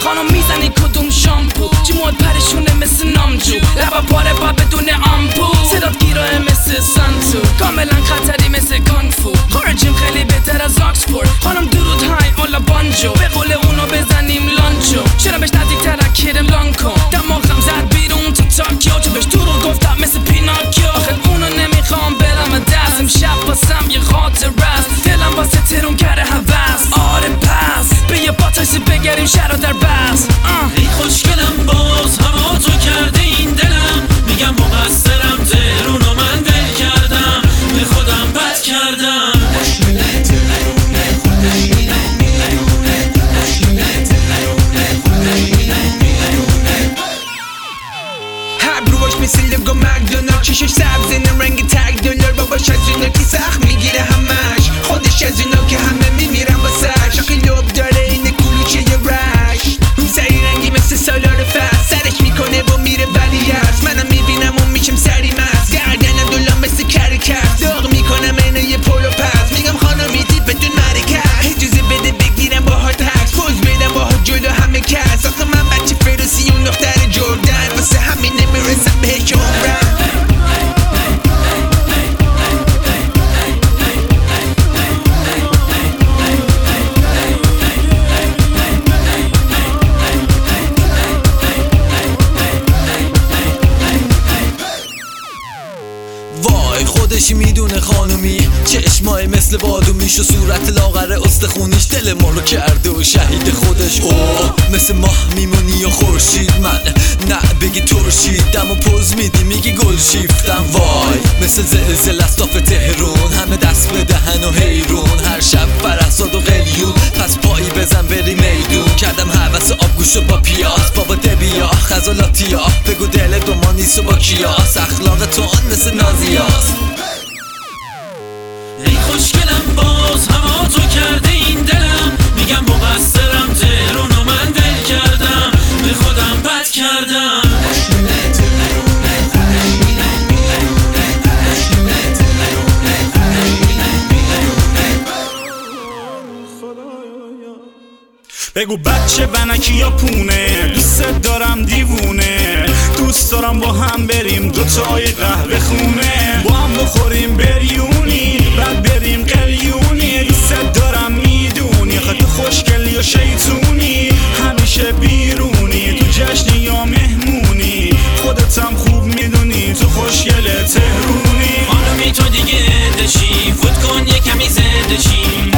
خانم میزنی کدوم شامپو جیموت پرشونه مثل نامجو لبا پاره با بدون آمپو صدات گیراه مثل سانتو کاملا خطری مثل کانگفو خارجیم خیلی بهتر از آکسفورد خانم درود های اولا بانجو به قول اونو بزنیم لانچو چرا بهش نزدیکتر اکیرم لانکو دماغم زد بیرون تو تاکیو چون بهش دروغ گفتم مثل پیناکیو آخه اونو نمیخوام برم دست امشب واسم یه خاطر است دلم واسه ترون کرده هوس آره پس به یه باتاسی بگریم شهر در بس ای خوشگلم باز هوا تو کرده این دلم میگم مقصرم تهرونو من دل کردم به خودم بد کردم ابروهاش مثل لگو مکدونالد چشش سبزه رنگ تگ دلار باباش از اونا که سخت میگیره همش خودش از اونا که همه میمیرن واسش آخه لب داره اینه کلوچه یه رش سری رنگی مثل سالار فصل سرش میکنه و میره ولی هست منم میبینم و میشم سری مست گردنم دلم مثل کرکس داغ میکنم اینه یه پولو پس میگم خانمی دید بدون مرکز اجازه بده بگیرم باهات هست پوز بدم باهات جلو همه کس آخه من بچه فروسی اون دختر جردن واسه همین نمیرسم بهش عمرم وای خودشی میدونه خانومی چشمای مثل بادومیش و صورت لاغر استخونیش دل ما رو کرده و شهید خودش اوه مثل ماه میمونی یا خورشید من نه بگی ترشید دم و پوز میدی میگی گل شیفتم وای مثل زلزله استاف تهرون همه دست به دهن و حیرون هر شب فرحزاد و قلیون پس پایی بزن بری میدون کردم حوث آبگوشو با پیاز بابا دبیا خزالاتیا بگو دل دوما نیست و با کیاس اخلاق تو آن مثل نازیاست ای خوشگلم باز هوا تو کرده این دلم میگم مقصرم تهرونو من دل کردم به خودم بد کردم بگو بچه ونکی یا پونه دوست دارم دیوونه دوست دارم با هم بریم دوتای قهوه خونه با هم بخوریم بریونی بعد بریم قلیونی دوست دارم میدونی خط خوشگلی و شیطونی همیشه بیرونی تو جشنی یا مهمونی خودتم خوب میدونی تو خوشگل تهرونی خانمی تو دیگه دشی فوت کن یه کمی زده شی